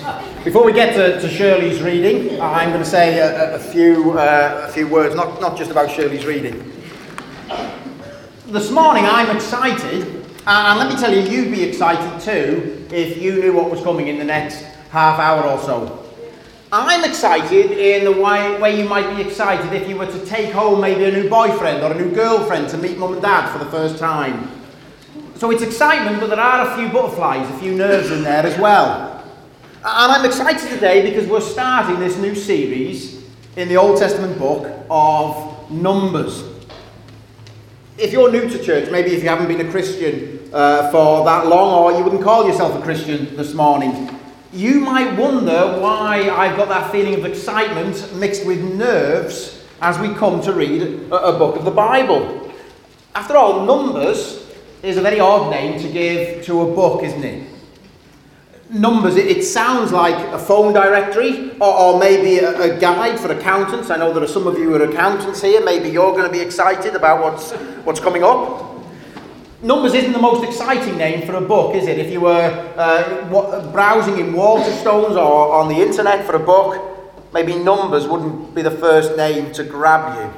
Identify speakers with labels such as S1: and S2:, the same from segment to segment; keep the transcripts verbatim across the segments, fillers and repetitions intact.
S1: Before we get to, to Shirley's reading, I'm going to say a, a few uh, a few words, not, not just about Shirley's reading. This morning I'm excited, and let me tell you, you'd be excited too if you knew what was coming in the next half hour or so. I'm excited in the way, way you might be excited if you were to take home maybe a new boyfriend or a new girlfriend to meet mum and dad for the first time. So it's excitement, but there are a few butterflies, a few nerves in there as well. And I'm excited today because we're starting this new series in the Old Testament book of Numbers. If you're new to church, maybe if you haven't been a Christian uh, for that long, or you wouldn't call yourself a Christian this morning, you might wonder why I've got that feeling of excitement mixed with nerves as we come to read a, a book of the Bible. After all, Numbers is a very odd name to give to a book, isn't it? Numbers, it, it sounds like a phone directory or, or maybe a, a guide for accountants. I know there are some of you who are accountants here. Maybe you're going to be excited about what's what's coming up. Numbers isn't the most exciting name for a book, is it? If you were uh, w- browsing in Waterstones or on the internet for a book, maybe Numbers wouldn't be the first name to grab you.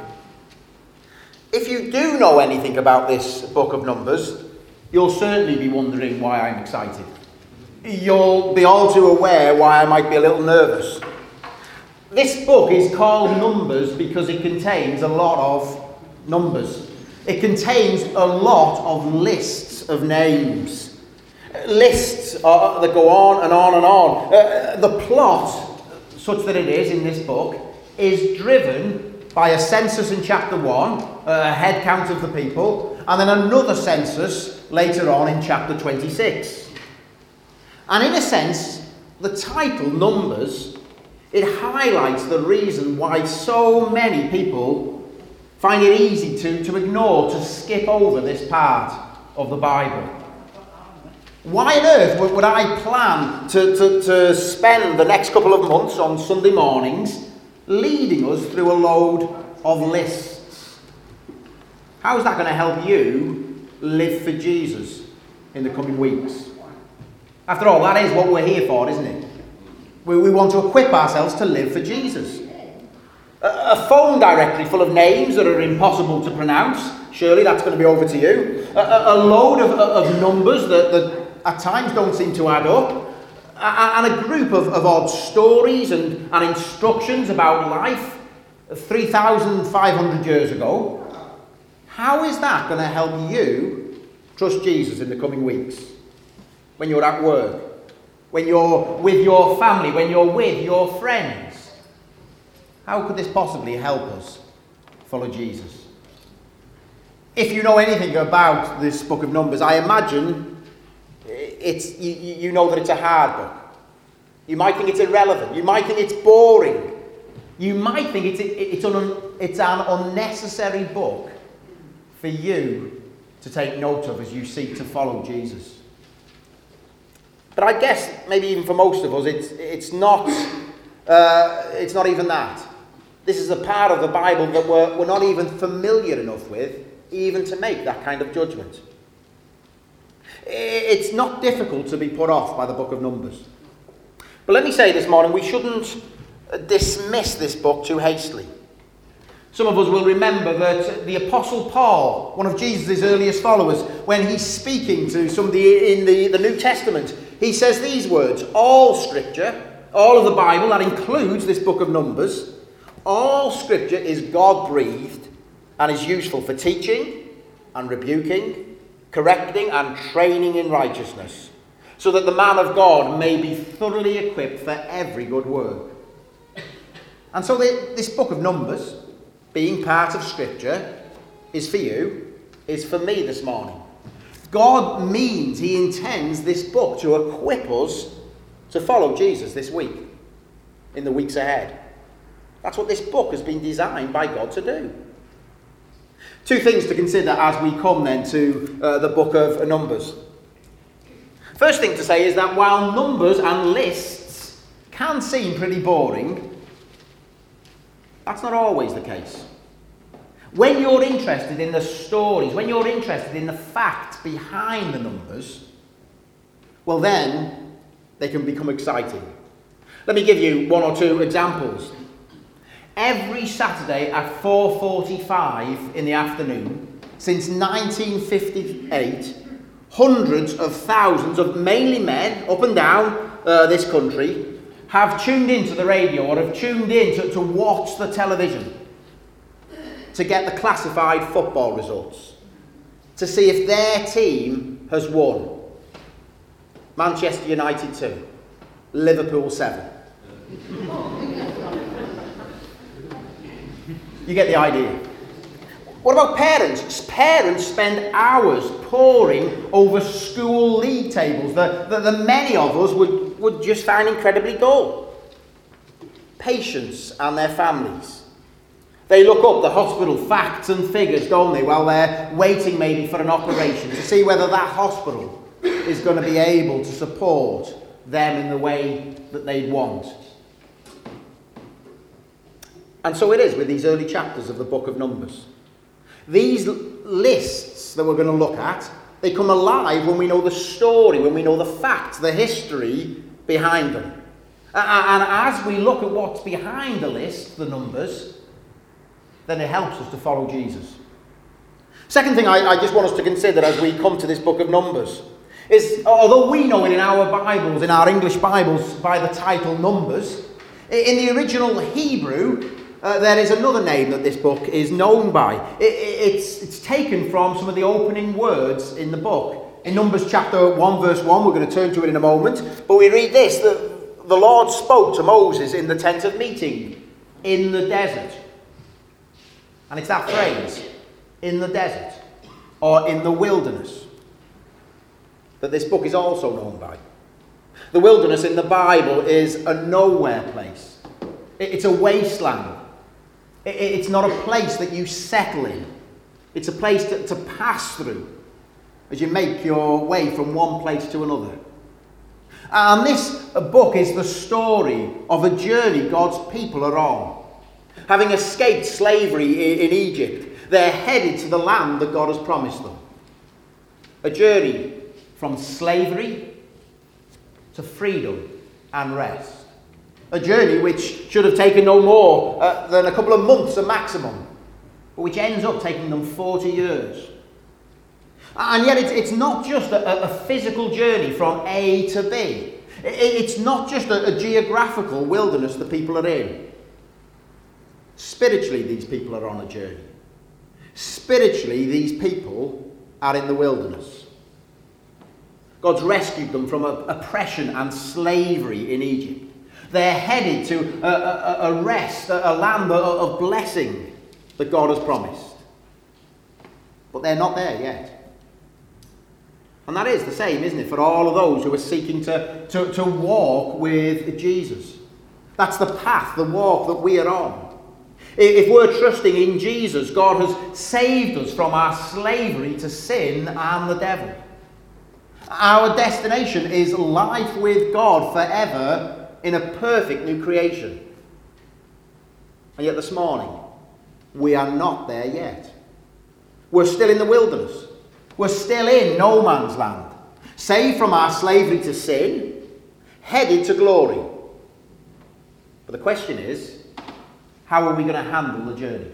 S1: If you do know anything about this book of Numbers, you'll certainly be wondering why I'm excited. You'll be all too aware why I might be a little nervous. This book is called Numbers because it contains a lot of numbers. It contains a lot of lists of names. Lists uh, that go on and on and on. Uh, the plot, such that it is in this book, is driven by a census in chapter one, a head count of the people, and then another census later on in chapter twenty-six. And in a sense, the title, Numbers, it highlights the reason why so many people find it easy to, to ignore, to skip over this part of the Bible. Why on earth would, would I plan to, to, to spend the next couple of months on Sunday mornings leading us through a load of lists? How is that going to help you live for Jesus in the coming weeks? After all, that is what we're here for, isn't it? We, we want to equip ourselves to live for Jesus. A, a phone directory full of names that are impossible to pronounce. Surely that's going to be over to you. A, a, a load of, of numbers that, that at times don't seem to add up. A, and a group of, of odd stories and, and instructions about life three thousand five hundred years ago. How is that going to help you trust Jesus in the coming weeks? When you're at work, when you're with your family, when you're with your friends. How could this possibly help us follow Jesus? If you know anything about this book of Numbers, I imagine it's you, you know that it's a hard book. You might think it's irrelevant. You might think it's boring. You might think it's, it's, an, it's an unnecessary book for you to take note of as you seek to follow Jesus. But I guess maybe even for most of us, it's it's not uh, it's not even that. This is a part of the Bible that we're, we're not even familiar enough with, even to make that kind of judgment. It's not difficult to be put off by the book of Numbers. But let me say this morning, we shouldn't dismiss this book too hastily. Some of us will remember that the Apostle Paul, one of Jesus' earliest followers, when he's speaking to somebody in the, the New Testament, he says these words: all Scripture, all of the Bible, that includes this book of Numbers, all Scripture is God-breathed and is useful for teaching and rebuking, correcting and training in righteousness, so that the man of God may be thoroughly equipped for every good work. And so the, this book of Numbers, being part of Scripture, is for you, is for me this morning. God means, he intends this book to equip us to follow Jesus this week, in the weeks ahead. That's what this book has been designed by God to do. Two things to consider as we come then to uh, the book of Numbers. First thing to say is that while numbers and lists can seem pretty boring, that's not always the case. When you're interested in the stories, when you're interested in the facts behind the numbers, well then, they can become exciting. Let me give you one or two examples. Every Saturday at four forty-five in the afternoon, since nineteen fifty-eight, hundreds of thousands of mainly men up and down uh, this country have tuned into the radio or have tuned in to, to watch the television to get the classified football results, to see if their team has won. Manchester United two, Liverpool seven. You get the idea. What about parents? Parents spend hours poring over school league tables that, that, that many of us would, would just find incredibly dull. Patients and their families. They look up the hospital facts and figures, don't they, while they're waiting maybe for an operation to see whether that hospital is going to be able to support them in the way that they'd want. And so it is with these early chapters of the book of Numbers. These lists that we're going to look at, they come alive when we know the story, when we know the facts, the history behind them. And as we look at what's behind the list, the numbers, then it helps us to follow Jesus. Second thing I, I just want us to consider as we come to this book of Numbers is, although we know it in our Bibles, in our English Bibles, by the title Numbers, in the original Hebrew, Uh, there is another name that this book is known by. It, it, it's, it's taken from some of the opening words in the book. In Numbers chapter one, verse one, we're going to turn to it in a moment, but we read this, that the Lord spoke to Moses in the tent of meeting, in the desert. And it's that phrase, in the desert, or in the wilderness, that this book is also known by. The wilderness in the Bible is a nowhere place. It's a wasteland. It's not a place that you settle in. It's a place to, to pass through as you make your way from one place to another. And this book is the story of a journey God's people are on. Having escaped slavery in Egypt, they're headed to the land that God has promised them. A journey from slavery to freedom and rest. A journey which should have taken no more uh, than a couple of months at maximum, but which ends up taking them forty years. And yet it's, it's not just a, a physical journey from A to B. It's not just a, a geographical wilderness the people are in. Spiritually, these people are on a journey. Spiritually, these people are in the wilderness. God's rescued them from oppression and slavery in Egypt. They're headed to a, a, a rest, a land of blessing that God has promised. But they're not there yet. And that is the same, isn't it, for all of those who are seeking to, to, to walk with Jesus. That's the path, the walk that we are on. If we're trusting in Jesus, God has saved us from our slavery to sin and the devil. Our destination is life with God forever in a perfect new creation. And yet this morning, we are not there yet. We're still in the wilderness. We're still in no man's land, saved from our slavery to sin, headed to glory. But the question is, how are we going to handle the journey?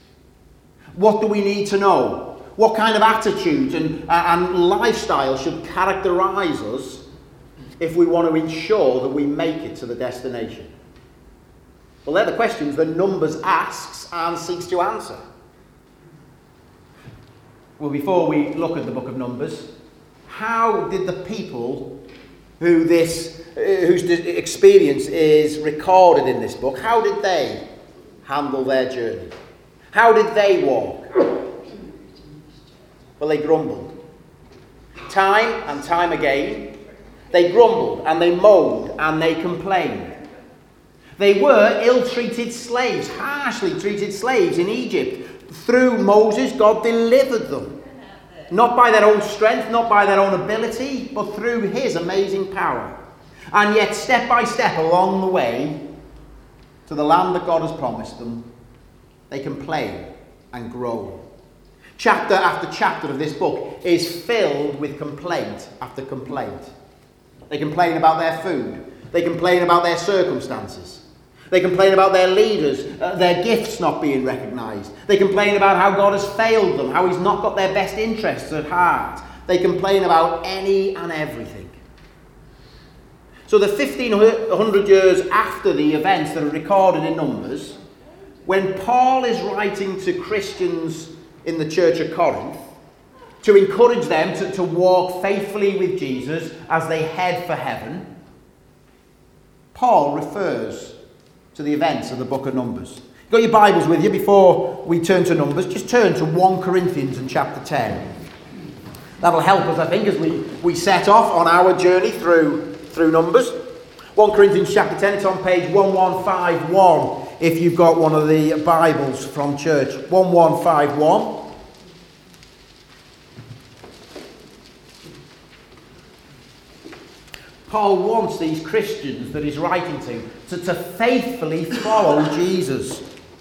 S1: What do we need to know? What kind of attitudes and, uh, and lifestyle should characterize us if we want to ensure that we make it to the destination? Well, they're the questions that Numbers asks and seeks to answer. Well, before we look at the book of Numbers, how did the people who this, uh, whose experience is recorded in this book, how did they handle their journey? How did they walk? Well, they grumbled. Time and time again, they grumbled and they moaned and they complained. They were ill-treated slaves, harshly treated slaves in Egypt. Through Moses, God delivered them. Not by their own strength, not by their own ability, but through his amazing power. And yet, step by step along the way to the land that God has promised them, they complain and groan. Chapter after chapter of this book is filled with complaint after complaint. They complain about their food. They They complain about their circumstances. They complain about their leaders, uh, their gifts not being recognised. They complain about how God has failed them, how he's not got their best interests at heart. They complain about any and everything. So the fifteen hundred years after the events that are recorded in Numbers, when Paul is writing to Christians in the church of Corinth to encourage them to, to walk faithfully with Jesus as they head for heaven, Paul refers to the events of the book of Numbers. You've got your Bibles with you. Before we turn to Numbers, just turn to First Corinthians in chapter ten. That'll help us, I think, as we, we set off on our journey through, through Numbers. First Corinthians chapter ten, it's on page eleven fifty-one if you've got one of the Bibles from church. eleven fifty-one. Paul wants these Christians that he's writing to, to to faithfully follow Jesus.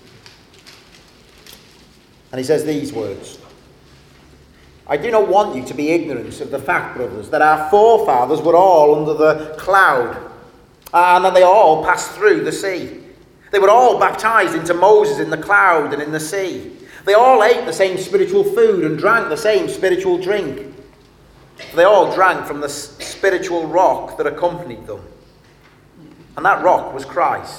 S1: And he says these words: I do not want you to be ignorant of the fact, brothers, that our forefathers were all under the cloud, and that they all passed through the sea. They were all baptized into Moses in the cloud and in the sea. They all ate the same spiritual food and drank the same spiritual drink. They all drank from the spiritual rock that accompanied them. And that rock was Christ.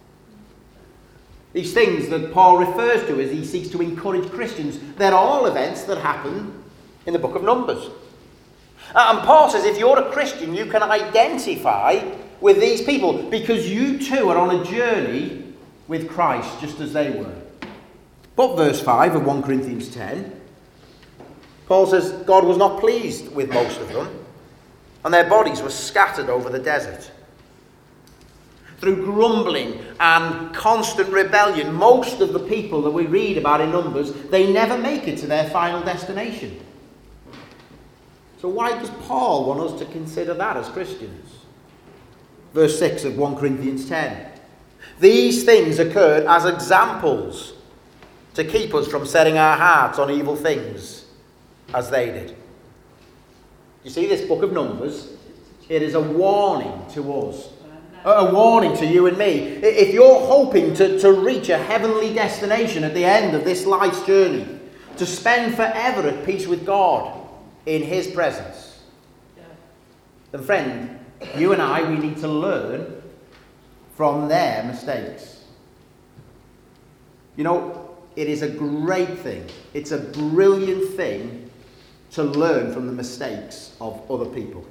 S1: These things that Paul refers to as he seeks to encourage Christians, they're all events that happen in the book of Numbers. And Paul says if you're a Christian, you can identify with these people because you too are on a journey with Christ just as they were. But verse five of First Corinthians ten, Paul says God was not pleased with most of them, and their bodies were scattered over the desert. Through grumbling and constant rebellion, most of the people that we read about in Numbers, they never make it to their final destination. So why does Paul want us to consider that as Christians? Verse six of First Corinthians ten. These things occurred as examples to keep us from setting our hearts on evil things, as they did. You see, this book of Numbers, it is a warning to us. A warning to you and me. If you're hoping to, to reach a heavenly destination at the end of this life's journey, to spend forever at peace with God in his presence, then friend, you and I, we need to learn from their mistakes. You know, it is a great thing. It's a brilliant thing to learn from the mistakes of other people.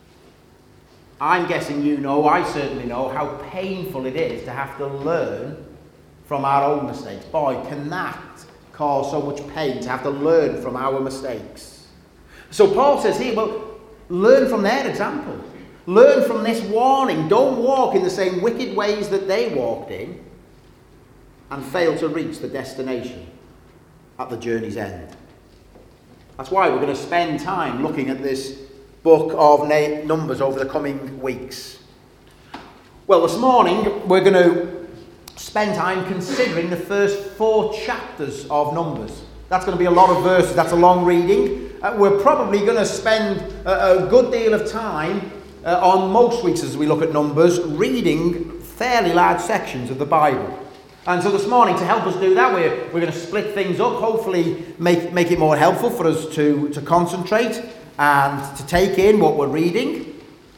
S1: I'm guessing you know, I certainly know, how painful it is to have to learn from our own mistakes. Boy, can that cause so much pain to have to learn from our mistakes. So Paul says here, well, learn from their example. Learn from this warning. Don't walk in the same wicked ways that they walked in and fail to reach the destination at the journey's end. That's why we're going to spend time looking at this book of Numbers over the coming weeks. Well, this morning we're going to spend time considering the first four chapters of Numbers. That's going to be a lot of verses. That's a long reading. Uh, we're probably going to spend a, a good deal of time uh, on most weeks as we look at Numbers, reading fairly large sections of the Bible. And so this morning, to help us do that, we're, we're going to split things up, hopefully make, make it more helpful for us to, to concentrate and to take in what we're reading.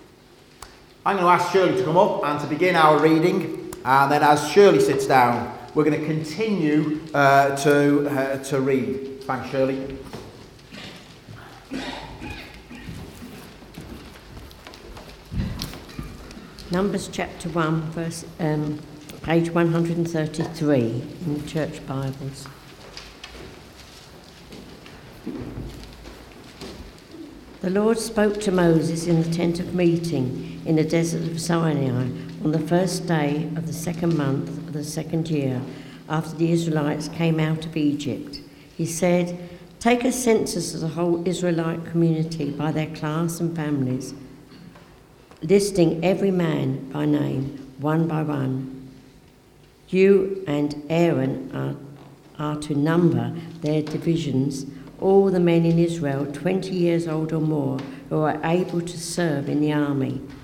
S1: I'm going to ask Shirley to come up and to begin our reading. And then as Shirley sits down, we're going to continue uh, to, uh, to read. Thanks, Shirley.
S2: Numbers chapter one, verse... Um, Page one hundred thirty-three in the Church Bibles. The Lord spoke to Moses in the tent of meeting in the desert of Sinai on the first day of the second month of the second year after the Israelites came out of Egypt. He said, "Take a census of the whole Israelite community by their class and families, listing every man by name, one by one. You and Aaron are, are to number their divisions, all the men in Israel twenty years old or more who are able to serve in the army.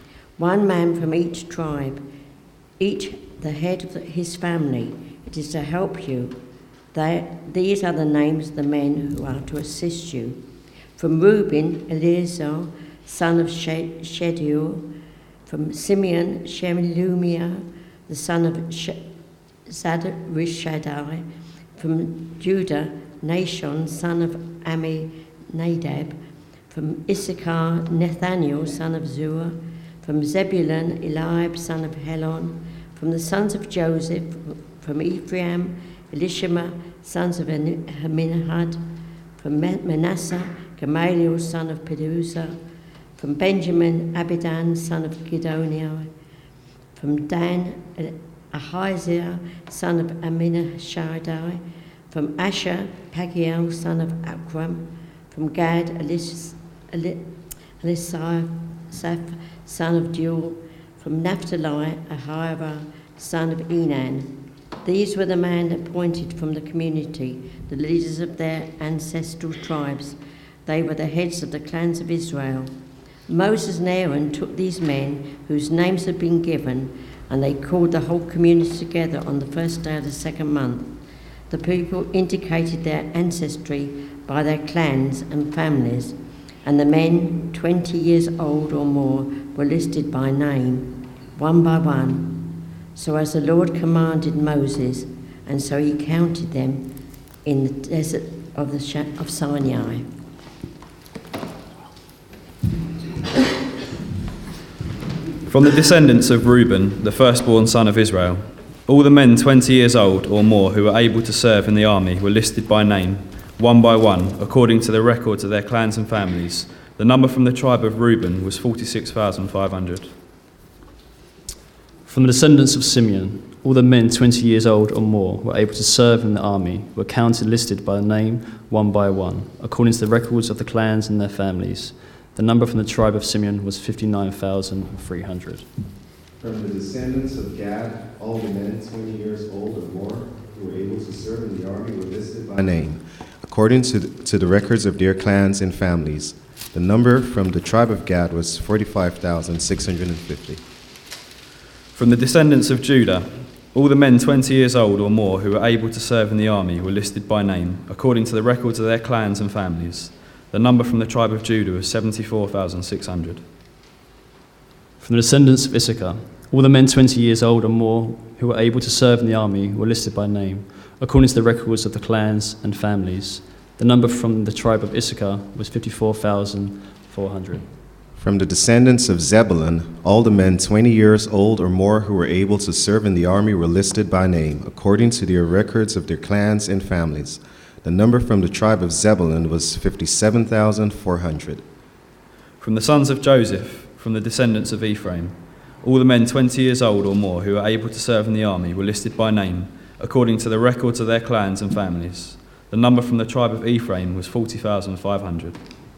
S2: one man from each tribe, each the head of his family. It is to help you. They, these are the names of the men who are to assist you. From Reuben, Eleazar, son of Shedeur. From Simeon, Shelumiah, the son of Zadorishadai. From Judah, Nashon, son of Amminadab. From Issachar, Nathaniel, son of Zuar. From Zebulun, Eliab, son of Helon. From the sons of Joseph, from Ephraim, Elishama, sons of Amminadab. From Manasseh, Gamaliel, son of Peduzah. From Benjamin, Abidan, son of Gideoniah. From Dan, Ahaziah, son of Amminashadai. From Asher, Pagiel, son of Akram. From Gad, Elis, Elisaph, son of Deuel. From Naphtali, Ahira, son of Enan. These were the men appointed from the community, the leaders of their ancestral tribes. They were the heads of the clans of Israel. Moses and Aaron took these men whose names had been given, and they called the whole community together on the first day of the second month. The people indicated their ancestry by their clans and families, and the men twenty years old or more were listed by name, one by one. So as the Lord commanded Moses, and so he counted them in the desert of, the of Sinai.
S3: From the descendants of Reuben, the firstborn son of Israel, all the men twenty years old or more who were able to serve in the army were listed by name, one by one, according to the records of their clans and families. The number from the tribe of Reuben was forty-six thousand five hundred.
S4: From the descendants of Simeon, all the men twenty years old or more who were able to serve in the army were counted listed by name, one by one, according to the records of the clans and their families. The number from the tribe of Simeon was fifty-nine thousand three hundred.
S5: From the descendants of Gad, all the men twenty years old or more who were able to serve in the army were listed by name, according to the, to the records of their clans and families. The number from the tribe of Gad was forty-five thousand six hundred fifty.
S3: From the descendants of Judah, all the men twenty years old or more who were able to serve in the army were listed by name, according to the records of their clans and families. The number from the tribe of Judah was seventy-four thousand six hundred.
S4: From the descendants of Issachar, all the men twenty years old or more who were able to serve in the army were listed by name, according to the records of the clans and families. The number from the tribe of Issachar was fifty-four thousand four hundred.
S5: From the descendants of Zebulun, all the men twenty years old or more who were able to serve in the army were listed by name, according to their records of their clans and families. The number from the tribe of Zebulun was fifty-seven thousand four hundred.
S3: From the sons of Joseph, from the descendants of Ephraim, all the men twenty years old or more who were able to serve in the army were listed by name, according to the records of their clans and families. The number from the tribe of Ephraim was forty thousand five hundred.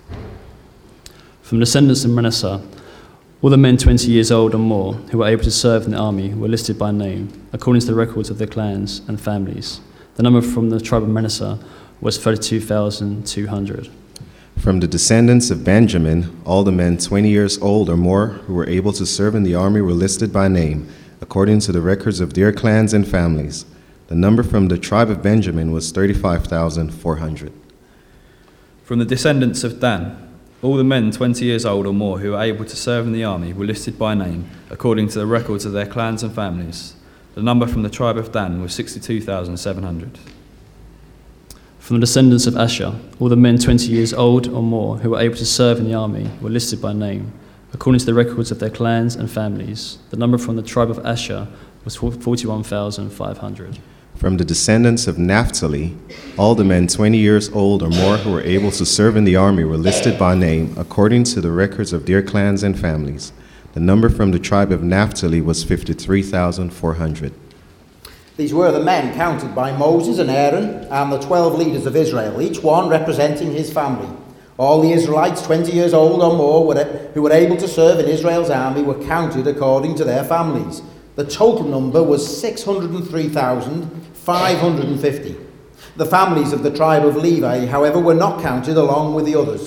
S4: From the descendants of Manasseh, all the men twenty years old or more who were able to serve in the army were listed by name, according to the records of their clans and families. The number from the tribe of Manasseh was thirty-two thousand two hundred.
S5: From the descendants of Benjamin, all the men twenty years old or more who were able to serve in the army were listed by name, according to the records of their clans and families. The number from the tribe of Benjamin was thirty-five thousand four hundred.
S3: From the descendants of Dan, all the men twenty years old or more who were able to serve in the army were listed by name, according to the records of their clans and families. The number from the tribe of Dan was sixty-two thousand seven hundred.
S4: From the descendants of Asher, all the men twenty years old or more who were able to serve in the army were listed by name, according to the records of their clans and families. The number from the tribe of Asher was forty-one thousand five hundred.
S5: From the descendants of Naphtali, all the men twenty years old or more who were able to serve in the army were listed by name, according to the records of their clans and families. The number from the tribe of Naphtali was fifty-three thousand four hundred.
S1: These were the men counted by Moses and Aaron and the twelve leaders of Israel, each one representing his family. All the Israelites twenty years old or more were, who were able to serve in Israel's army were counted according to their families. The total number was six hundred three thousand five hundred fifty. The families of the tribe of Levi, however, were not counted along with the others.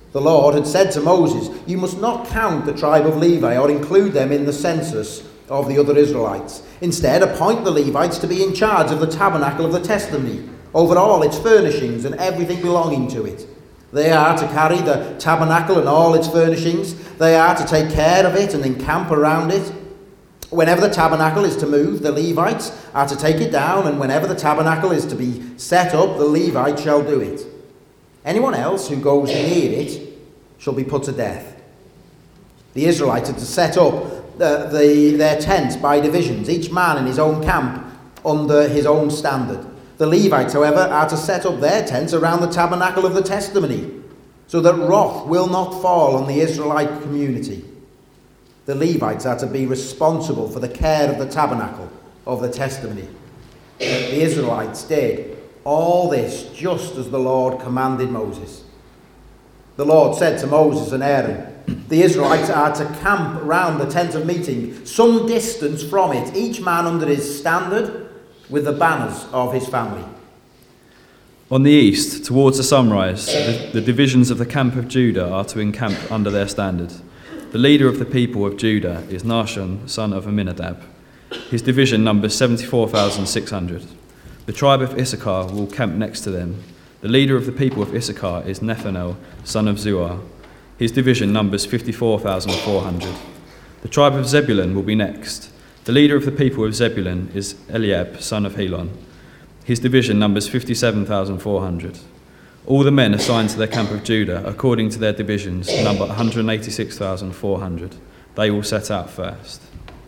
S1: The Lord had said to Moses, "You must not count the tribe of Levi or include them in the census of the other Israelites. Instead, appoint the Levites to be in charge of the tabernacle of the testimony, over all its furnishings and everything belonging to it. They are to carry the tabernacle and all its furnishings. They are to take care of it and encamp around it. Whenever the tabernacle is to move, the Levites are to take it down, and whenever the tabernacle is to be set up, the Levites shall do it. Anyone else who goes near it shall be put to death." The Israelites are to set up uh, the, their tents by divisions, each man in his own camp under his own standard. The Levites, however, are to set up their tents around the tabernacle of the testimony, so that wrath will not fall on the Israelite community. The Levites are to be responsible for the care of the tabernacle of the testimony. The Israelites did all this just as the Lord commanded Moses. The Lord said to Moses and Aaron, "The Israelites are to camp round the tent of meeting, some distance from it, each man under his standard, with the banners of his family."
S3: On the east, towards the sunrise, the, the divisions of the camp of Judah are to encamp under their standard. The leader of the people of Judah is Nahshon, son of Amminadab. His division numbers seventy-four thousand six hundred. The tribe of Issachar will camp next to them. The leader of the people of Issachar is Nethanel, son of Zuar. His division numbers fifty-four thousand four hundred. The tribe of Zebulun will be next. The leader of the people of Zebulun is Eliab, son of Helon. His division numbers fifty-seven thousand four hundred. All the men assigned to their camp of Judah, according to their divisions, number one hundred eighty-six thousand four hundred. They will set out first.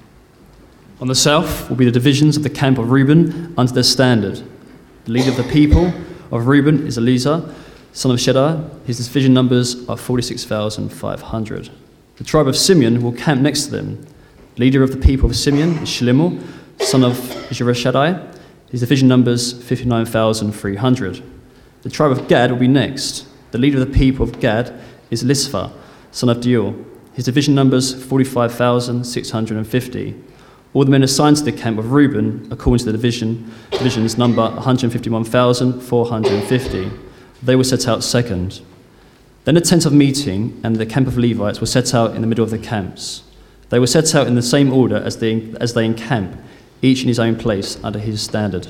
S4: On the south will be the divisions of the camp of Reuben under their standard. The leader of the people of Reuben is Eleazar, son of Shedai. His division numbers are forty-six thousand five hundred. The tribe of Simeon will camp next to them. The leader of the people of Simeon is Shelimu, son of Jerushaddai. His division numbers fifty-nine thousand three hundred. The tribe of Gad will be next. The leader of the people of Gad is Elisapha, son of Deuel. His division numbers forty-five thousand six hundred fifty. All the men assigned to the camp of Reuben, according to the division, divisions number one hundred fifty-one thousand four hundred fifty. They were set out second. Then the tent of meeting and the camp of Levites were set out in the middle of the camps. They were set out in the same order as they, as they encamp, each in his own place under his standard.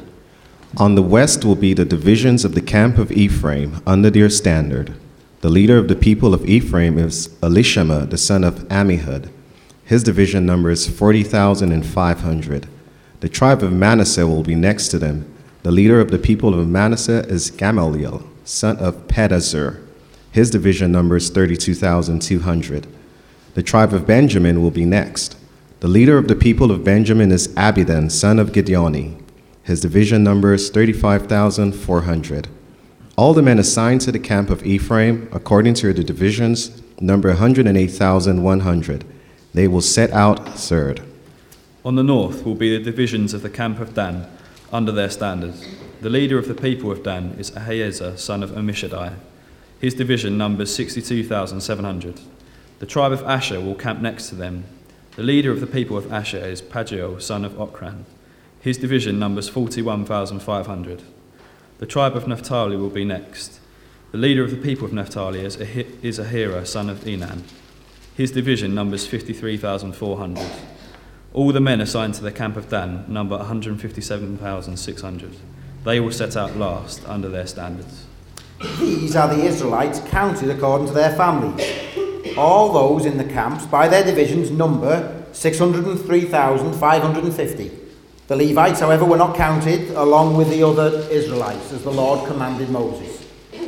S5: On the west will be the divisions of the camp of Ephraim under their standard. The leader of the people of Ephraim is Elishama, the son of Ammihud. His division numbers forty thousand five hundred. The tribe of Manasseh will be next to them. The leader of the people of Manasseh is Gamaliel, son of Pedazur. His division numbers thirty-two thousand two hundred. The tribe of Benjamin will be next. The leader of the people of Benjamin is Abidan, son of Gideoni. His division numbers thirty-five thousand four hundred. All the men assigned to the camp of Ephraim, according to the divisions, number one hundred eight thousand one hundred. They will set out third.
S3: On the north will be the divisions of the camp of Dan, under their standards. The leader of the people of Dan is Ahiezer, son of Ammishaddai. His division numbers sixty-two thousand seven hundred. The tribe of Asher will camp next to them. The leader of the people of Asher is Pagiel, son of Okran. His division numbers forty-one thousand five hundred. The tribe of Naphtali will be next. The leader of the people of Naphtali is, ah- is Ahira, son of Enan. His division numbers fifty-three thousand four hundred. All the men assigned to the camp of Dan number one hundred fifty-seven thousand six hundred. They will set out last under their standards.
S1: These are the Israelites counted according to their families. All those in the camps by their divisions number six hundred three thousand five hundred fifty. The Levites, however, were not counted along with the other Israelites, as the Lord commanded Moses.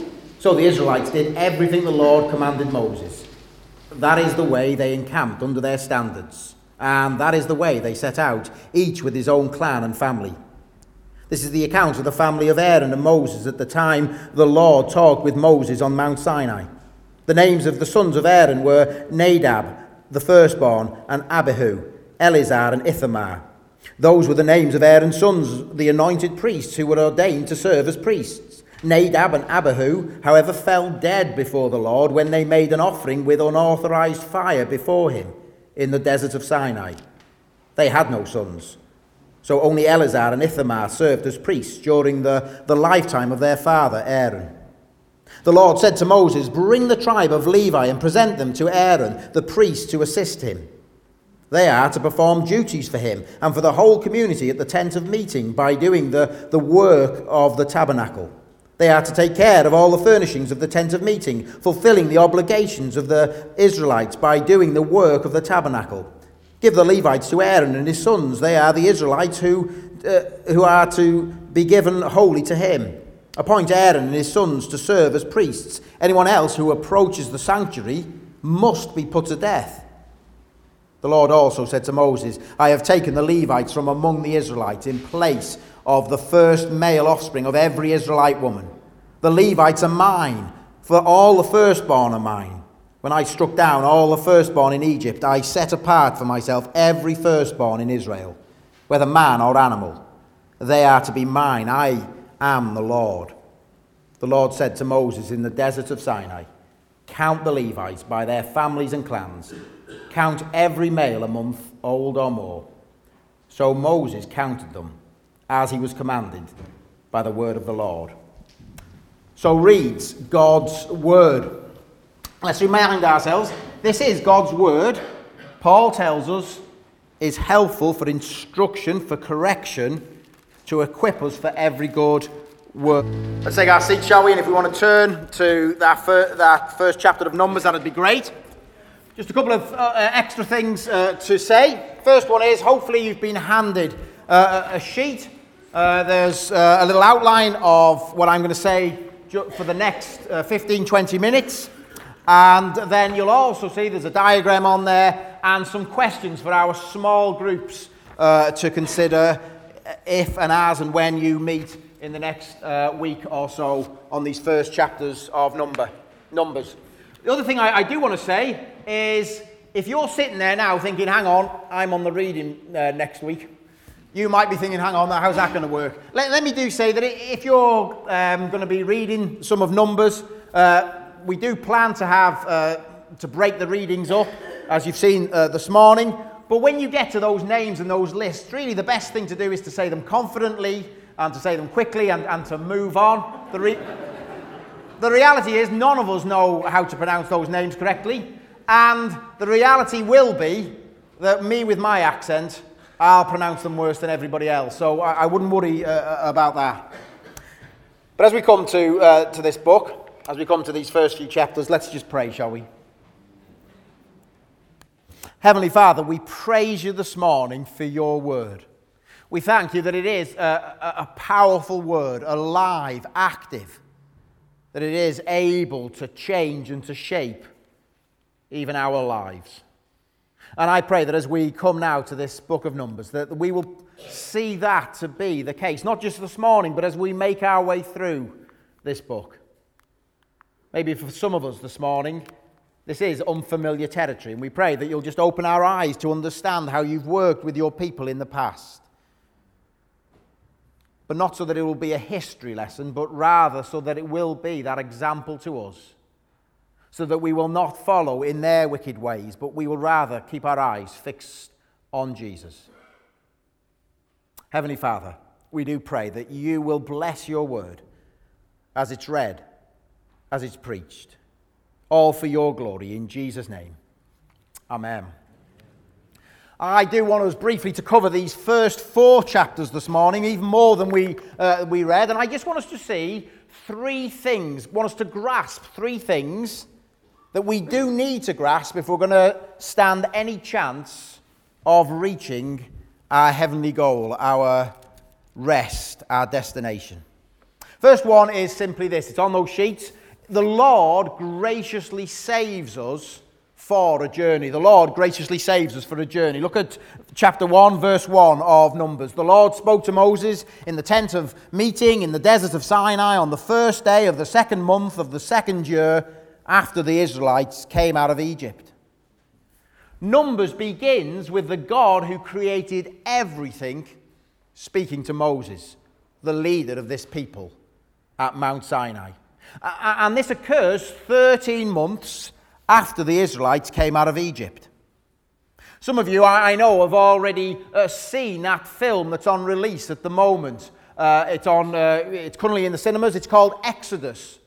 S1: So the Israelites did everything the Lord commanded Moses. That is the way they encamped under their standards, and that is the way they set out, each with his own clan and family. This is the account of the family of Aaron and Moses at the time the Lord talked with Moses on Mount Sinai. The names of the sons of Aaron were Nadab, the firstborn, and Abihu, Eleazar, and Ithamar. Those were the names of Aaron's sons, the anointed priests who were ordained to serve as priests. Nadab and Abihu, however, fell dead before the Lord when they made an offering with unauthorized fire before him in the desert of Sinai. They had no sons, so only Eleazar and Ithamar served as priests during the, the lifetime of their father Aaron. The Lord said to Moses, "Bring the tribe of Levi and present them to Aaron, the priest, to assist him. They are to perform duties for him and for the whole community at the tent of meeting by doing the, the work of the tabernacle. They are to take care of all the furnishings of the tent of meeting, fulfilling the obligations of the Israelites by doing the work of the tabernacle. Give the Levites to Aaron and his sons. They are the Israelites who, uh, who are to be given wholly to him. Appoint Aaron and his sons to serve as priests. Anyone else who approaches the sanctuary must be put to death." The Lord also said to Moses, "I have taken the Levites from among the Israelites in place of the first male offspring of every Israelite woman. The Levites are mine, for all the firstborn are mine. When I struck down all the firstborn in Egypt, I set apart for myself every firstborn in Israel, whether man or animal. They are to be mine. I am the Lord." The Lord said to Moses in the desert of Sinai, "Count the Levites by their families and clans. Count every male a month old or more." So Moses counted them, as he was commanded by the word of the Lord. So reads God's word. Let's remind ourselves, this is God's word. Paul tells us is helpful for instruction, for correction, to equip us for every good work. Let's take our seats, shall we? And if we want to turn to that, fir- that first chapter of Numbers, that would be great. Just a couple of uh, extra things uh, to say. First one is, hopefully you've been handed uh, a sheet. Uh, there's uh, a little outline of what I'm going to say ju- for the next uh, fifteen, twenty minutes. And then you'll also see there's a diagram on there and some questions for our small groups uh, to consider if and as and when you meet in the next uh, week or so on these first chapters of number, Numbers. The other thing I, I do want to say is, if you're sitting there now thinking, hang on, I'm on the reading uh, next week, you might be thinking, hang on, how's that going to work? Let, let me do say that if you're um, going to be reading some of Numbers, uh, we do plan to have, uh, to break the readings up, as you've seen uh, this morning. But when you get to those names and those lists, really the best thing to do is to say them confidently and to say them quickly and, and to move on. The, re- the reality is none of us know how to pronounce those names correctly. And the reality will be that me with my accent, I'll pronounce them worse than everybody else. So I, I wouldn't worry uh, about that. But as we come to uh, to this book, as we come to these first few chapters, let's just pray, shall we? Heavenly Father, we praise you this morning for your word. We thank you that it is a, a, a powerful word, alive, active, that it is able to change and to shape even our lives. And I pray that as we come now to this book of Numbers, that we will see that to be the case, not just this morning, but as we make our way through this book. Maybe for some of us this morning, this is unfamiliar territory, and we pray that you'll just open our eyes to understand how you've worked with your people in the past. But not so that it will be a history lesson, but rather so that it will be that example to us, so that we will not follow in their wicked ways, but we will rather keep our eyes fixed on Jesus. Heavenly Father, we do pray that you will bless your word as it's read, as it's preached, all for your glory, in Jesus' name. Amen. I do want us briefly to cover these first four chapters this morning, even more than we uh, we read, and I just want us to see three things, want us to grasp three things that we do need to grasp if we're going to stand any chance of reaching our heavenly goal, our rest, our destination. First one is simply this. It's on those sheets. The Lord graciously saves us for a journey. The Lord graciously saves us for a journey. Look at chapter one, verse one of Numbers. The Lord spoke to Moses in the tent of meeting in the desert of Sinai on the first day of the second month of the second year after the Israelites came out of Egypt. Numbers begins with the God who created everything speaking to Moses, the leader of this people at Mount Sinai. And this occurs thirteen months after the Israelites came out of Egypt. Some of you, I know, have already uh, seen that film that's on release at the moment. Uh, it's on. Uh, it's currently in the cinemas. It's called Exodus.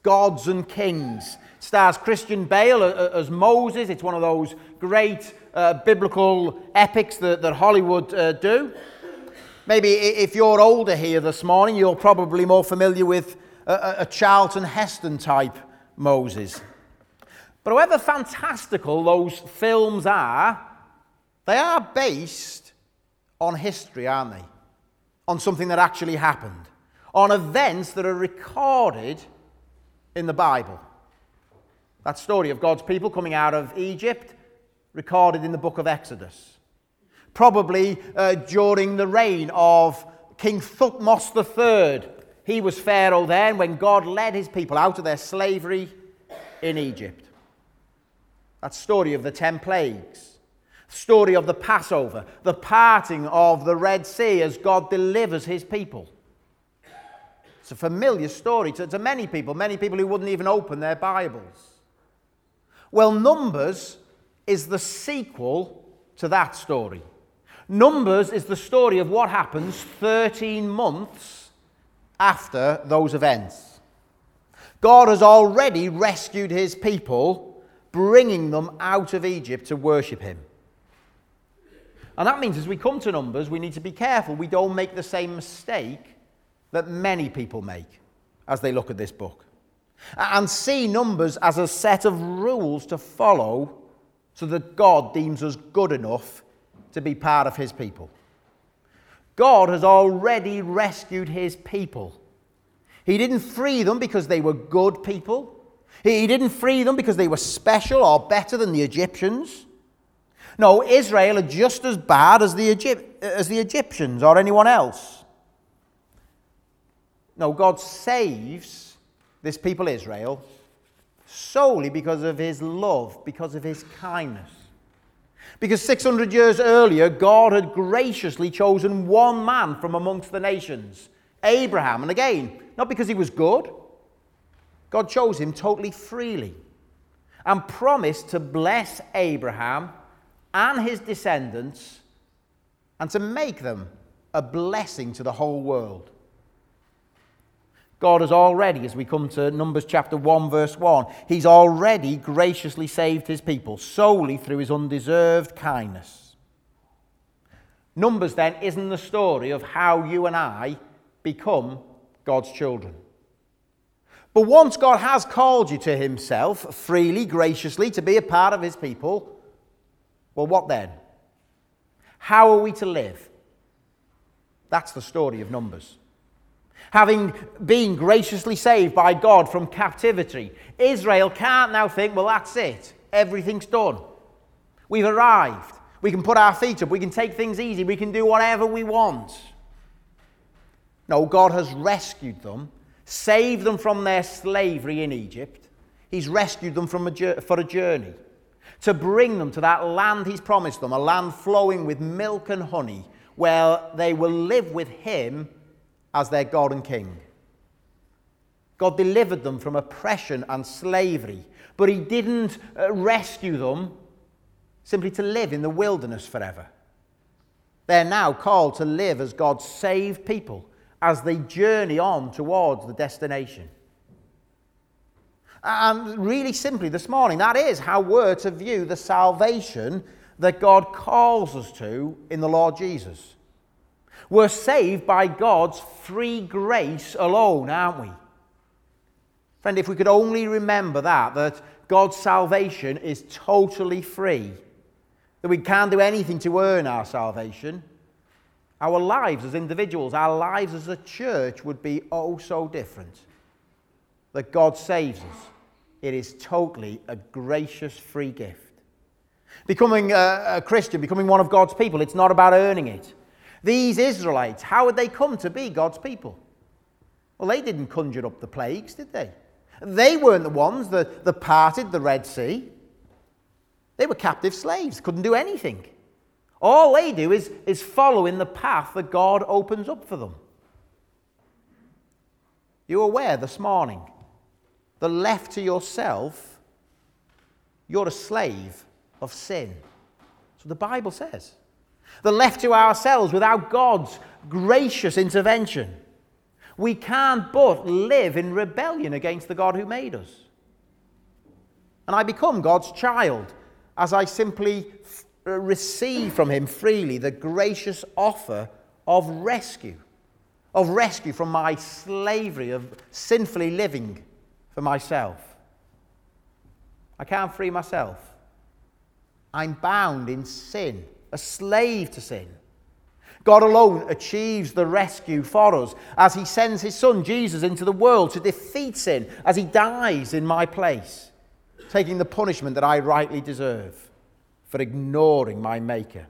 S1: Gods and Kings. It stars Christian Bale as Moses. It's one of those great uh, biblical epics that, that Hollywood uh, do. Maybe if you're older here this morning, you're probably more familiar with a, a Charlton Heston type Moses. But however fantastical those films are, they are based on history, aren't they? On something that actually happened. On events that are recorded in the Bible. That story of God's people coming out of Egypt, recorded in the book of Exodus. Probably uh, during the reign of King Thutmose the third. He was Pharaoh then when God led his people out of their slavery in Egypt. That story of the ten plagues. Story of the Passover. The parting of the Red Sea as God delivers his people. It's a familiar story to, to many people. Many people who wouldn't even open their Bibles. Well, Numbers is the sequel to that story. Numbers is the story of what happens thirteen months after those events. God has already rescued his people, bringing them out of Egypt to worship him. And that means as we come to Numbers, we need to be careful we don't make the same mistake that many people make as they look at this book. And see Numbers as a set of rules to follow so that God deems us good enough to be part of his people. God has already rescued his people. He didn't free them because they were good people. He didn't free them because they were special or better than the Egyptians. No, Israel are just as bad as the, Egypt, as the Egyptians or anyone else. No, God saves this people Israel solely because of his love, because of his kindness. Because six hundred years earlier, God had graciously chosen one man from amongst the nations, Abraham. And again, not because he was good. God chose him totally freely and promised to bless Abraham and his descendants and to make them a blessing to the whole world. God has already, as we come to Numbers chapter one, verse one, he's already graciously saved his people solely through his undeserved kindness. Numbers, then, isn't the story of how you and I become God's children. But once God has called you to himself, freely, graciously, to be a part of his people, well, what then? How are we to live? That's the story of Numbers. Having been graciously saved by God from captivity, Israel can't now think, well, that's it. Everything's done. We've arrived. We can put our feet up. We can take things easy. We can do whatever we want. No, God has rescued them, saved them from their slavery in Egypt. He's rescued them from a, for a journey to bring them to that land he's promised them, a land flowing with milk and honey, where they will live with him as their God and King. God delivered them from oppression and slavery, but he didn't uh, rescue them simply to live in the wilderness forever. They're now called to live as God's saved people as they journey on towards the destination. And really simply this morning, that is how we're to view the salvation that God calls us to in the Lord Jesus. We're saved by God's free grace alone, aren't we? Friend, if we could only remember that, that God's salvation is totally free, that we can't do anything to earn our salvation, our lives as individuals, our lives as a church would be oh so different. That God saves us. It is totally a gracious free gift. Becoming a, a Christian, becoming one of God's people, it's not about earning it. These Israelites, how would they come to be God's people? Well, they didn't conjure up the plagues, did they? They weren't the ones that, that parted the Red Sea. They were captive slaves, couldn't do anything. All they do is, is follow in the path that God opens up for them. You're aware this morning that left to yourself, you're a slave of sin. So the Bible says. That left to ourselves without God's gracious intervention, We can't but live in rebellion against the God who made us. And I become God's child as I simply f- receive from him freely the gracious offer of rescue, of rescue from my slavery of sinfully living for myself. I can't free myself. I'm bound in sin, a slave to sin. God alone achieves the rescue for us as he sends his son Jesus into the world to defeat sin, as he dies in my place, taking the punishment that I rightly deserve for ignoring my Maker.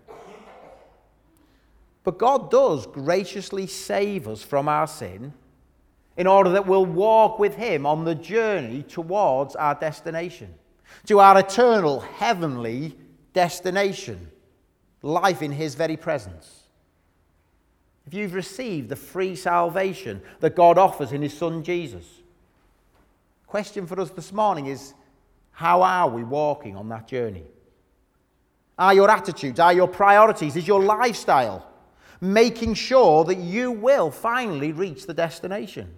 S1: But God does graciously save us from our sin in order that we'll walk with him on the journey towards our destination, to our eternal heavenly destination, life in his very presence. If you've received the free salvation that God offers in his son Jesus, the question for us this morning is, how are we walking on that journey? Are your attitudes, are your priorities, is your lifestyle making sure that you will finally reach the destination?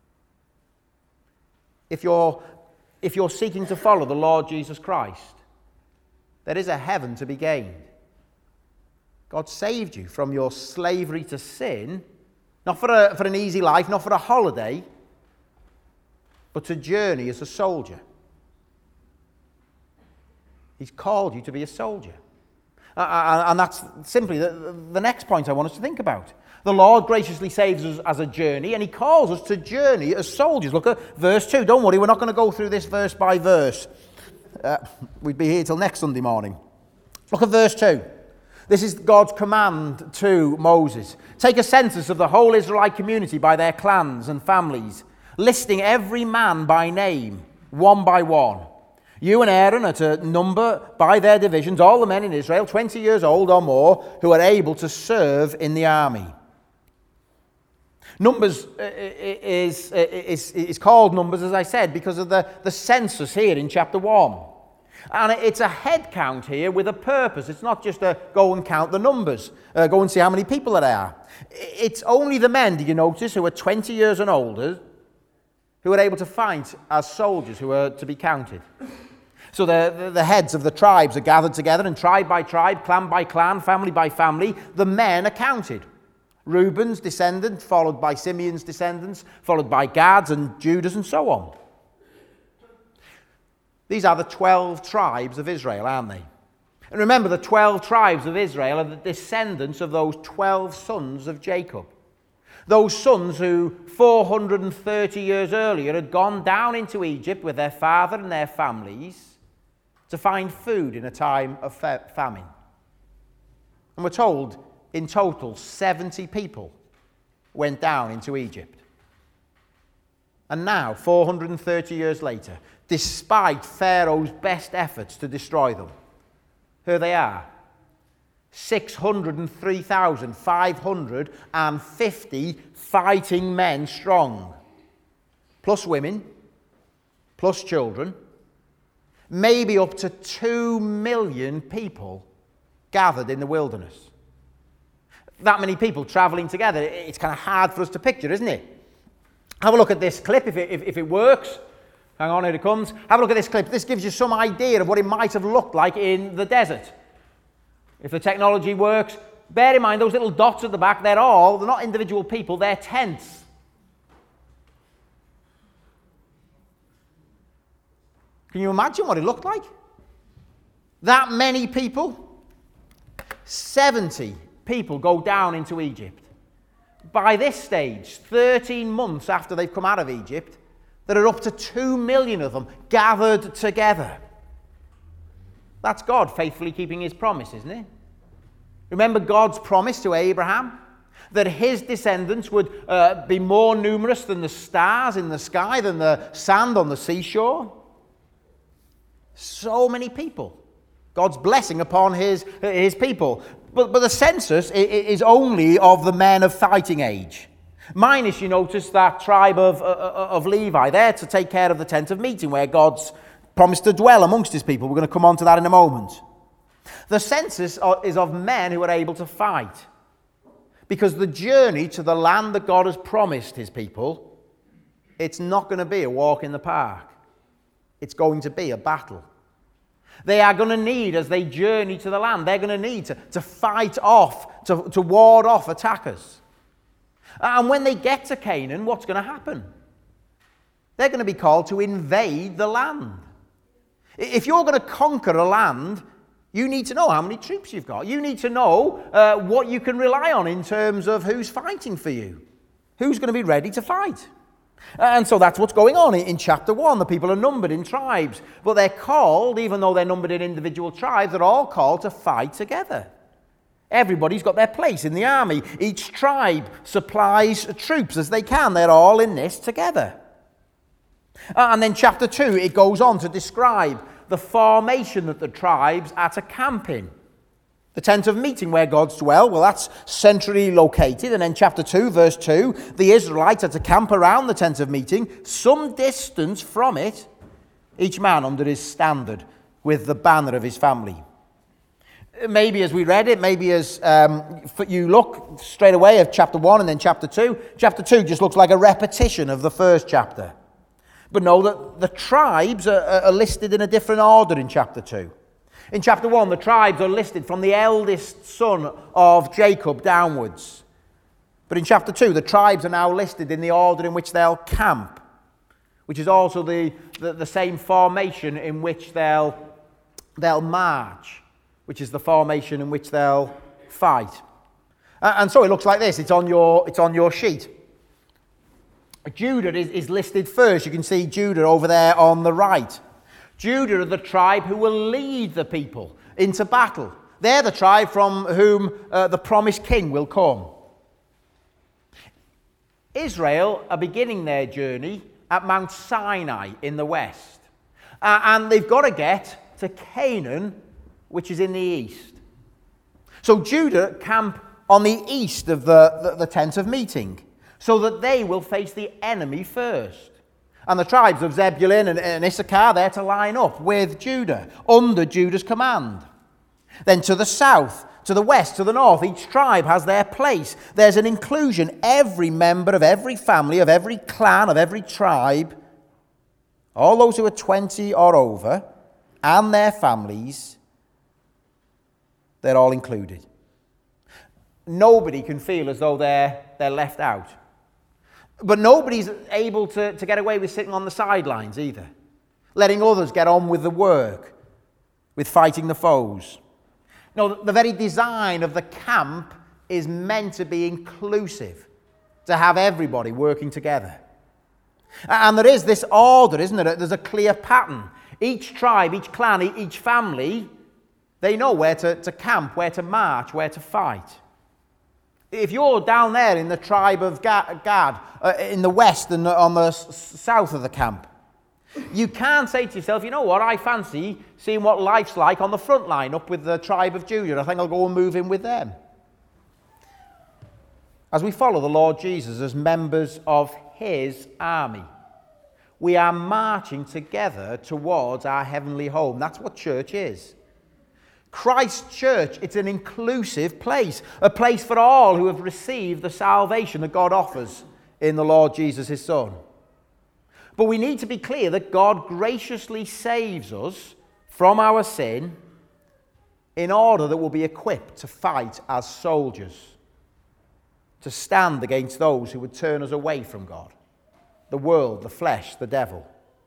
S1: If you're, if you're seeking to follow the Lord Jesus Christ, there is a heaven to be gained. God saved you from your slavery to sin, not for, a, for an easy life, not for a holiday, but to journey as a soldier. He's called you to be a soldier. Uh, and that's simply the, the next point I want us to think about. The Lord graciously saves us as a journey, and he calls us to journey as soldiers. Look at verse two. Don't worry, we're not going to go through this verse by verse. Uh, we'd be here till next Sunday morning. Look at verse two. This is God's command to Moses. Take a census of the whole Israelite community by their clans and families, listing every man by name, one by one. You and Aaron are to number by their divisions all the men in Israel, twenty years old or more, who are able to serve in the army. Numbers is, is, is called Numbers, as I said, because of the, the census here in chapter one. And it's a head count here with a purpose. It's not just a go and count the numbers, uh, go and see how many people there are. It's only the men, do you notice, who are twenty years and older, who are able to fight as soldiers who are to be counted. So the, the, the heads of the tribes are gathered together, and tribe by tribe, clan by clan, family by family, the men are counted. Reuben's descendant, followed by Simeon's descendants, followed by Gad's and Judah's, and so on. These are the twelve tribes of Israel, aren't they? And remember, the twelve tribes of Israel are the descendants of those twelve sons of Jacob. Those sons who four hundred thirty years earlier had gone down into Egypt with their father and their families to find food in a time of famine. And we're told in total seventy people went down into Egypt. And now, four hundred thirty years later, despite Pharaoh's best efforts to destroy them, here they are, six hundred three thousand five hundred fifty fighting men strong, plus women, plus children, maybe up to two million people gathered in the wilderness. That many people traveling together, it's kind of hard for us to picture, isn't it? Have a look at this clip, if it, if, if it works. Hang on, here it comes. Have a look at this clip. This gives you some idea of what it might have looked like in the desert. If the technology works, bear in mind those little dots at the back, they're all, they're not individual people, they're tents. Can you imagine what it looked like? That many people? seventy people go down into Egypt. By this stage, thirteen months after they've come out of Egypt, there are up to two million of them gathered together. That's God faithfully keeping his promise, isn't it? Remember God's promise to Abraham that his descendants would uh, be more numerous than the stars in the sky, than the sand on the seashore? So many people. God's blessing upon his, his people. But, but the census is only of the men of fighting age. Minus, you notice, that tribe of, of Levi there to take care of the tent of meeting, where God's promised to dwell amongst his people. We're going to come on to that in a moment. The census is of men who are able to fight. Because the journey to the land that God has promised his people, it's not going to be a walk in the park. It's going to be a battle. They are going to need, as they journey to the land, they're going to need to, to fight off, to, to ward off attackers. And when they get to Canaan, what's going to happen? They're going to be called to invade the land. If you're going to conquer a land, you need to know how many troops you've got. You need to know uh, what you can rely on in terms of who's fighting for you. Who's going to be ready to fight? And so that's what's going on in chapter one. The people are numbered in tribes, but they're called, even though they're numbered in individual tribes, they're all called to fight together. Everybody's got their place in the army. Each tribe supplies troops as they can. They're all in this together. And then chapter two, it goes on to describe the formation that the tribes are to camp in. The tent of meeting where God's dwell, well, that's centrally located. And then chapter two, verse two, the Israelites are to camp around the tent of meeting, some distance from it, each man under his standard, with the banner of his family. Maybe as we read it, maybe as um, you look straight away at chapter one and then chapter two, chapter two just looks like a repetition of the first chapter. But no, the, the tribes are, are listed in a different order in chapter two. In chapter one, the tribes are listed from the eldest son of Jacob downwards. But in chapter two, the tribes are now listed in the order in which they'll camp, which is also the, the, the same formation in which they'll, they'll march, which is the formation in which they'll fight. And so it looks like this. It's on your, it's on your sheet. Judah is, is listed first. You can see Judah over there on the right. Judah are the tribe who will lead the people into battle. They're the tribe from whom uh, the promised king will come. Israel are beginning their journey at Mount Sinai in the west. Uh, and they've got to get to Canaan, which is in the east. So Judah camp on the east of the, the, the tent of meeting, so that they will face the enemy first. And the tribes of Zebulun and, and Issachar, they're to line up with Judah, under Judah's command. Then to the south, to the west, to the north, each tribe has their place. There's an inclusion. Every member of every family, of every clan, of every tribe, all those who are twenty or over, and their families, they're all included. Nobody can feel as though they're, they're left out. But nobody's able to, to get away with sitting on the sidelines either, letting others get on with the work, with fighting the foes. No, the very design of the camp is meant to be inclusive, to have everybody working together. And there is this order, isn't there? There's a clear pattern. Each tribe, each clan, each family, they know where to, to camp, where to march, where to fight. If you're down there in the tribe of Gad, uh, in the west and on the s- south of the camp, you can't say to yourself, you know what, I fancy seeing what life's like on the front line up with the tribe of Judah. I think I'll go and move in with them. As we follow the Lord Jesus as members of his army, we are marching together towards our heavenly home. That's what church is. Christ's church, it's an inclusive place, a place for all who have received the salvation that God offers in the Lord Jesus, his Son. But we need to be clear that God graciously saves us from our sin in order that we'll be equipped to fight as soldiers, to stand against those who would turn us away from God, the world, the flesh, the devil.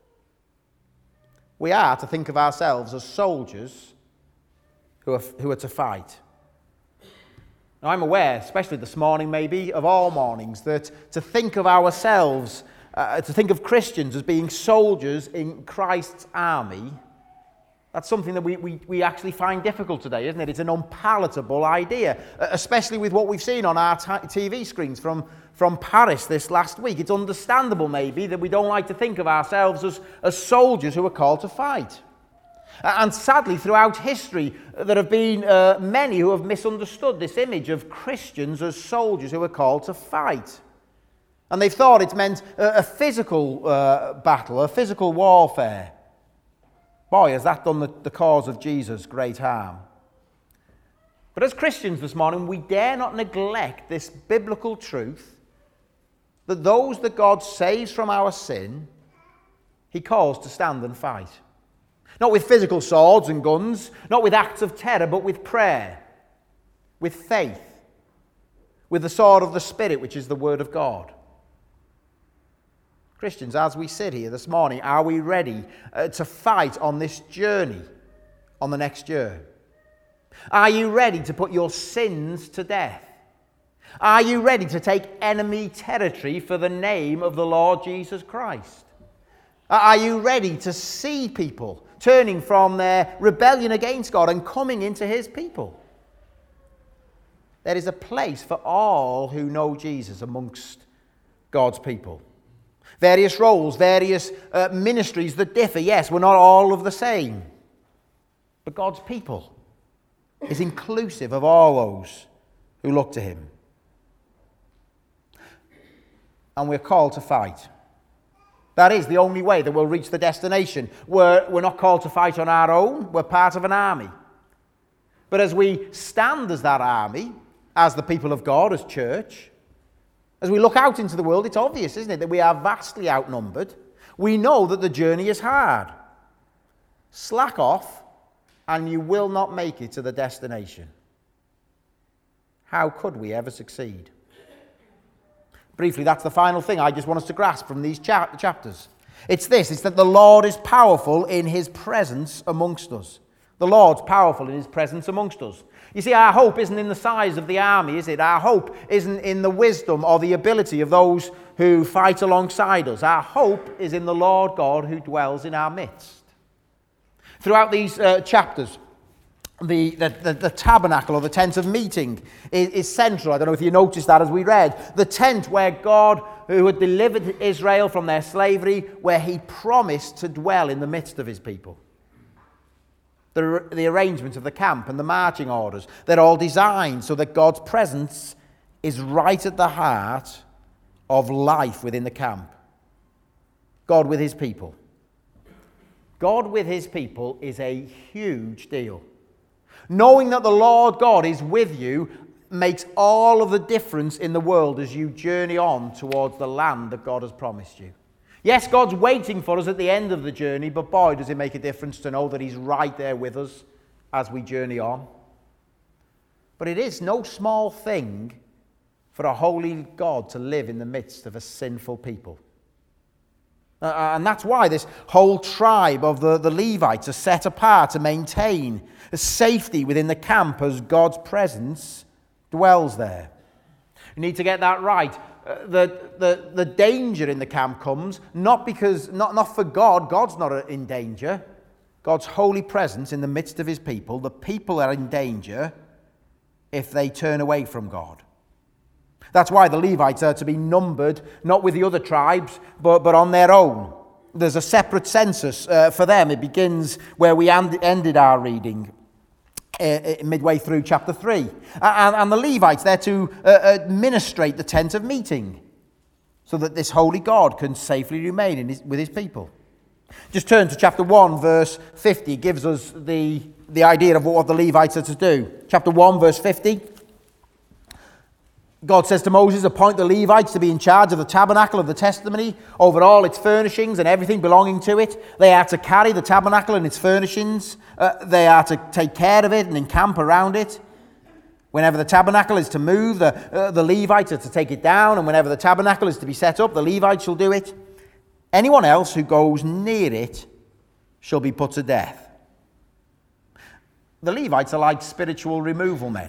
S1: We are to think of ourselves as soldiers Who are, who are to fight. Now, I'm aware, especially this morning maybe, of all mornings, that to think of ourselves, uh, to think of Christians as being soldiers in Christ's army, that's something that we, we, we actually find difficult today, isn't it? It's an unpalatable idea, especially with what we've seen on our t- TV screens from, from Paris this last week. It's understandable maybe that we don't like to think of ourselves as, as soldiers who are called to fight. And sadly, throughout history, there have been uh, many who have misunderstood this image of Christians as soldiers who are called to fight. And they've thought it meant a, a physical uh, battle, a physical warfare. Boy, has that done the, the cause of Jesus great harm. But as Christians this morning, we dare not neglect this biblical truth that those that God saves from our sin, he calls to stand and fight. Not with physical swords and guns, not with acts of terror, but with prayer, with faith, with the sword of the Spirit, which is the Word of God. Christians, as we sit here this morning, are we ready uh, to fight on this journey on the next year? Are you ready to put your sins to death? Are you ready to take enemy territory for the name of the Lord Jesus Christ? Are you ready to see people turning from their rebellion against God and coming into his people? There is a place for all who know Jesus amongst God's people. Various roles, various uh, ministries that differ. Yes, we're not all of the same. But God's people is inclusive of all those who look to him. And we're called to fight. That is the only way that we'll reach the destination. We're, we're not called to fight on our own. We're part of an army. But as we stand as that army, as the people of God, as church, as we look out into the world, it's obvious, isn't it, that we are vastly outnumbered. We know that the journey is hard. Slack off, and you will not make it to the destination. How could we ever succeed? Briefly, that's the final thing I just want us to grasp from these cha- chapters. It's this, it's that the Lord is powerful in his presence amongst us. The Lord's powerful in his presence amongst us. You see, our hope isn't in the size of the army, is it? Our hope isn't in the wisdom or the ability of those who fight alongside us. Our hope is in the Lord God who dwells in our midst. Throughout these uh, chapters, the, the, the, the tabernacle or the tent of meeting is, is central. I don't know if you noticed that as we read. The tent where God, who had delivered Israel from their slavery, where he promised to dwell in the midst of his people. The, the arrangement of the camp and the marching orders, they're all designed so that God's presence is right at the heart of life within the camp. God with his people. God with his people is a huge deal. Knowing that the Lord God is with you makes all of the difference in the world as you journey on towards the land that God has promised you. Yes, God's waiting for us at the end of the journey, but boy, does it make a difference to know that he's right there with us as we journey on. But it is no small thing for a holy God to live in the midst of a sinful people. Uh, and that's why this whole tribe of the, the Levites are set apart to maintain safety within the camp as God's presence dwells there. You need to get that right. Uh, the, the, the danger in the camp comes not because, not, not for God, God's not in danger. God's holy presence in the midst of his people, the people are in danger if they turn away from God. That's why the Levites are to be numbered, not with the other tribes, but, but on their own. There's a separate census uh, for them. It begins where we end, ended our reading, uh, midway through chapter three. And, and the Levites, they're to uh, administrate the tent of meeting, so that this holy God can safely remain in his, with his people. Just turn to chapter one, verse fifty. It gives us the, the idea of what the Levites are to do. Chapter one, verse fifty. God says to Moses, appoint the Levites to be in charge of the tabernacle of the testimony, over all its furnishings and everything belonging to it. They are to carry the tabernacle and its furnishings. Uh, they are to take care of it and encamp around it. Whenever the tabernacle is to move, the, uh, the Levites are to take it down. And whenever the tabernacle is to be set up, the Levites shall do it. Anyone else who goes near it shall be put to death. The Levites are like spiritual removal men.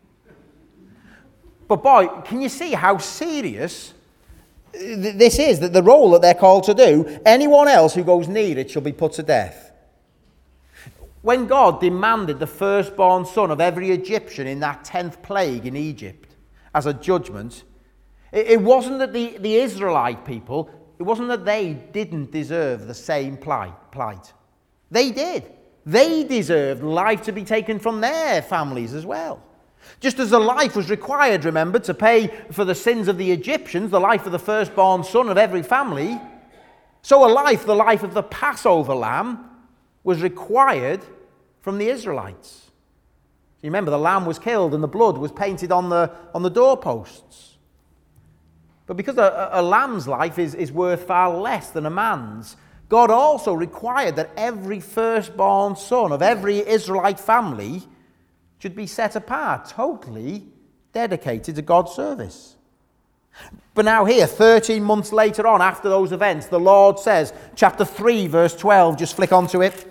S1: But boy, can you see how serious this is, that the role that they're called to do? Anyone else who goes near it shall be put to death. When God demanded the firstborn son of every Egyptian in that tenth plague in Egypt as a judgment, it wasn't that the, the Israelite people, it wasn't that they didn't deserve the same plight. They did. They deserved life to be taken from their families as well. Just as a life was required, remember, to pay for the sins of the Egyptians, the life of the firstborn son of every family, so a life, the life of the Passover lamb, was required from the Israelites. You remember, the lamb was killed and the blood was painted on the, on the doorposts. But because a, a lamb's life is, is worth far less than a man's, God also required that every firstborn son of every Israelite family should be set apart, totally dedicated to God's service. But now here, thirteen months later on, after those events, the Lord says, chapter three, verse twelve, just flick onto it.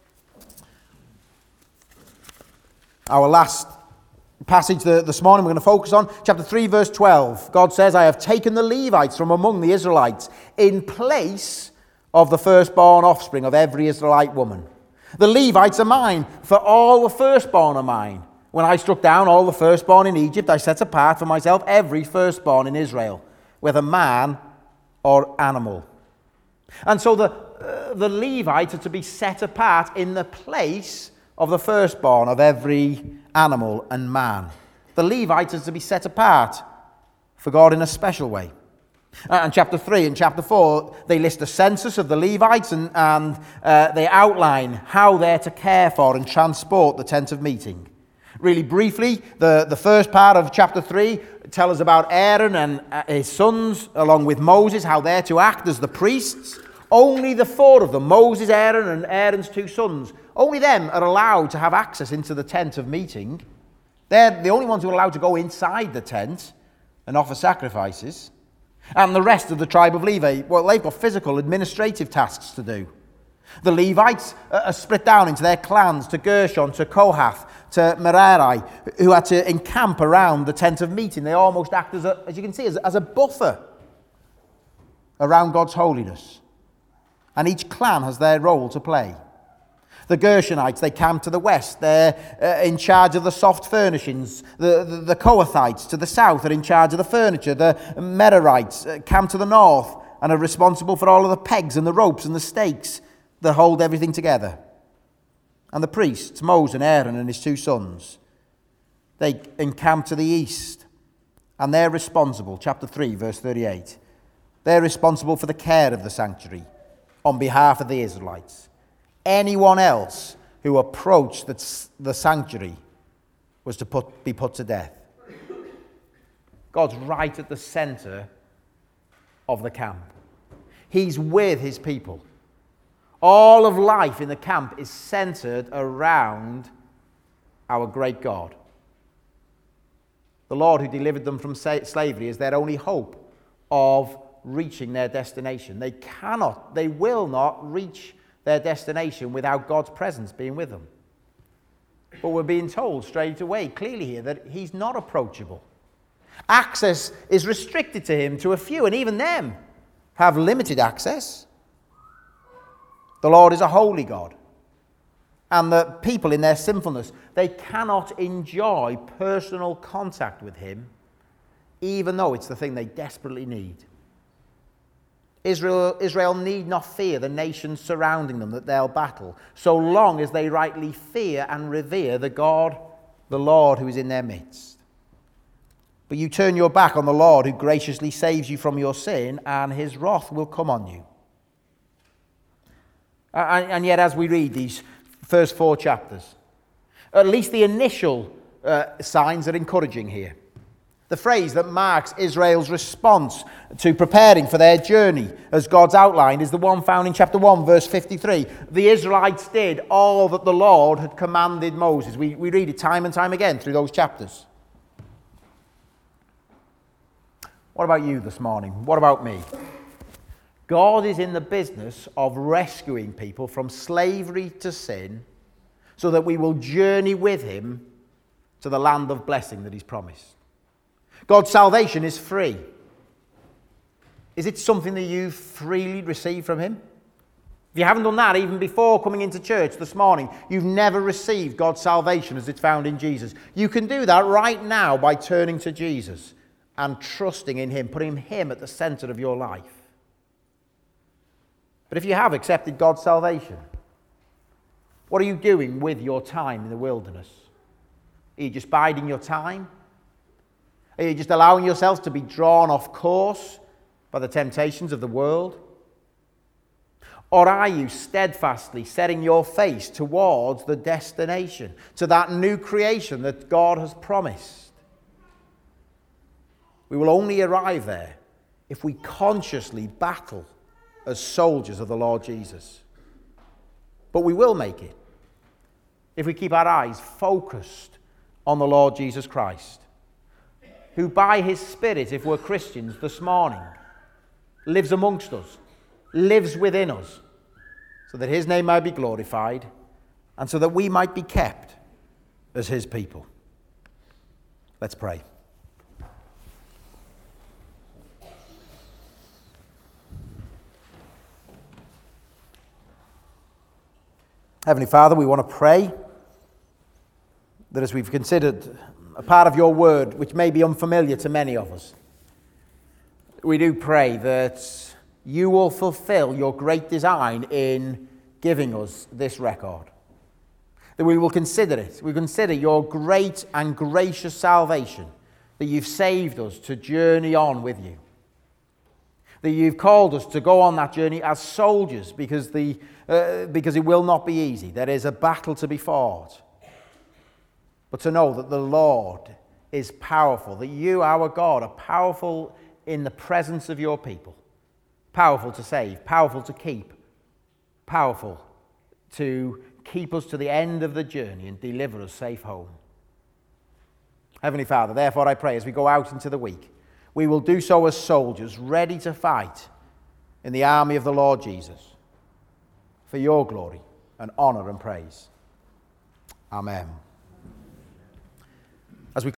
S1: Our last passage this morning we're going to focus on, chapter three, verse twelve. God says, I have taken the Levites from among the Israelites in place of the firstborn offspring of every Israelite woman. The Levites are mine, for all the firstborn are mine. When I struck down all the firstborn in Egypt, I set apart for myself every firstborn in Israel, whether man or animal. And so the, uh, the Levites are to be set apart in the place of the firstborn of every animal and man. The Levites are to be set apart for God in a special way. And chapter three and chapter four, they list the census of the Levites and, and uh, they outline how they're to care for and transport the tent of meeting. Really briefly, the, the first part of chapter three tells us about Aaron and his sons, along with Moses, how they're to act as the priests. Only the four of them, Moses, Aaron, and Aaron's two sons, only them are allowed to have access into the tent of meeting. They're the only ones who are allowed to go inside the tent and offer sacrifices. And the rest of the tribe of Levi, well, they've got physical, administrative tasks to do. The Levites are split down into their clans, to Gershon, to Kohath, to Merari, who had to encamp around the tent of meeting. They almost act as, a, as you can see, as, as a buffer around God's holiness. And each clan has their role to play. The Gershonites, they camp to the west. They're uh, in charge of the soft furnishings. The, the, the Kohathites to the south are in charge of the furniture. The Merarites uh, camp to the north and are responsible for all of the pegs and the ropes and the stakes that hold everything together. And the priests, Moses and Aaron and his two sons, they encamp to the east. And they're responsible, chapter three, verse thirty-eight. They're responsible for the care of the sanctuary on behalf of the Israelites. Anyone else who approached the, the sanctuary was to put, be put to death. God's right at the center of the camp. He's with his people. All of life in the camp is centered around our great God. The Lord who delivered them from sa- slavery is their only hope of reaching their destination. They cannot, they will not reach their destination without God's presence being with them. But we're being told straight away, clearly here, that he's not approachable. Access is restricted to him to a few, and even them have limited access. The Lord is a holy God, and the people in their sinfulness, they cannot enjoy personal contact with him, even though it's the thing they desperately need. Israel, Israel need not fear the nations surrounding them that they'll battle, so long as they rightly fear and revere the God, the Lord who is in their midst. But you turn your back on the Lord who graciously saves you from your sin, and his wrath will come on you. And, and yet, as we read these first four chapters, at least the initial uh, signs are encouraging here. The phrase that marks Israel's response to preparing for their journey, as God's outlined, is the one found in chapter one, verse fifty-three. The Israelites did all that the Lord had commanded Moses. We, we read it time and time again through those chapters. What about you this morning? What about me? God is in the business of rescuing people from slavery to sin so that we will journey with him to the land of blessing that he's promised. God's salvation is free. Is it something that you freely receive from him? If you haven't done that even before coming into church this morning, you've never received God's salvation as it's found in Jesus. You can do that right now by turning to Jesus and trusting in him, putting him at the center of your life. But if you have accepted God's salvation, what are you doing with your time in the wilderness? Are you just biding your time? Are you just allowing yourself to be drawn off course by the temptations of the world? Or are you steadfastly setting your face towards the destination, to that new creation that God has promised? We will only arrive there if we consciously battle as soldiers of the Lord Jesus. But we will make it if we keep our eyes focused on the Lord Jesus Christ, who by his Spirit, if we're Christians this morning, lives amongst us, lives within us, so that his name might be glorified and so that we might be kept as his people. Let's pray. Heavenly Father, we want to pray that as we've considered a part of your word which may be unfamiliar to many of us, we do pray that you will fulfill your great design in giving us this record. That we will consider it. We consider your great and gracious salvation, that you've saved us to journey on with you. That you've called us to go on that journey as soldiers because, the, uh, because it will not be easy. There is a battle to be fought. But to know that the Lord is powerful, that you, our God, are powerful in the presence of your people. Powerful to save, powerful to keep, powerful to keep us to the end of the journey and deliver us safe home. Heavenly Father, therefore I pray as we go out into the week, we will do so as soldiers ready to fight in the army of the Lord Jesus for your glory and honor and praise. Amen.